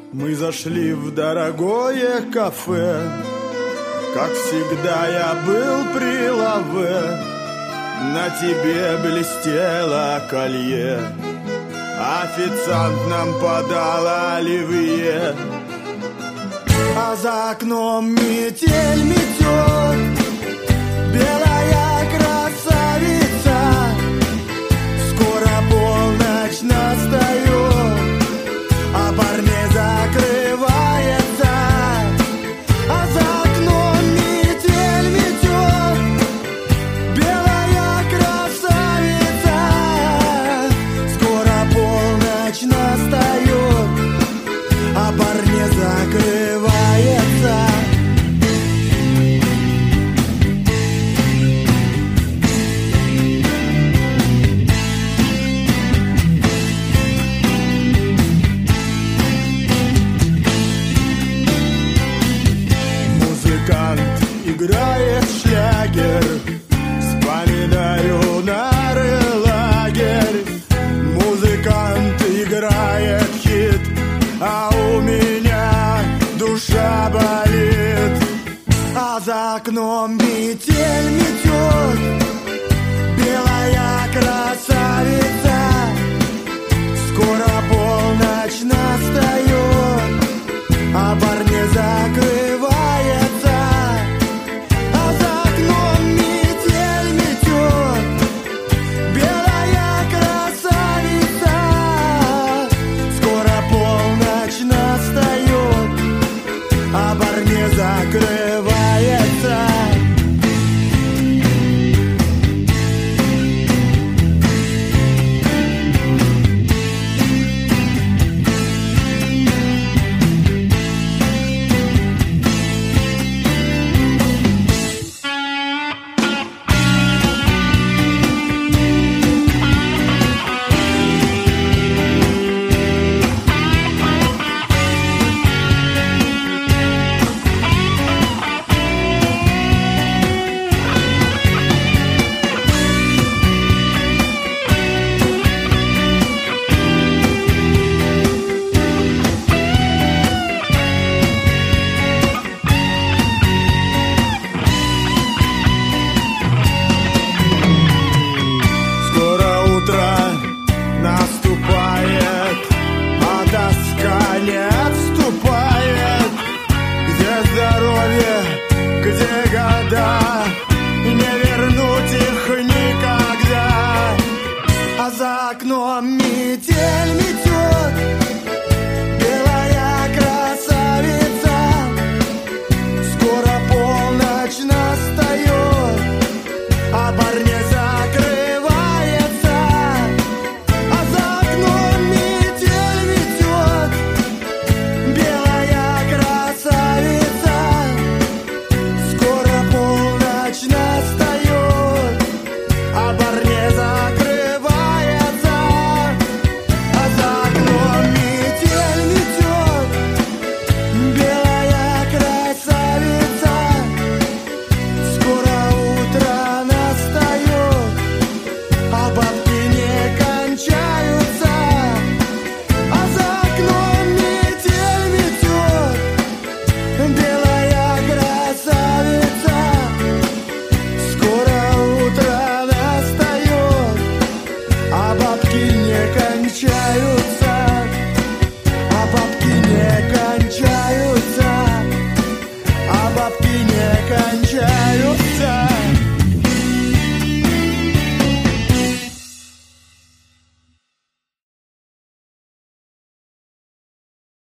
Мы зашли в дорогое кафе. Как всегда я был при лаве. На тебе блестело колье. Официант нам подал оливье. А за окном метель метет. Белая красавица. Скоро полночь настает, а парней закрывается. А за окном метель метет. Белая красавица. Скоро полночь настает, а парней закрывается. Играет шлягер, вспоминаю нары лагерь. Музыкант играет хит, а у меня душа болит. А за окном метель метет. Белая красавица. Скоро полночь настает, а парни закрывается. Закрывается. Наступает, а тоска не отступает.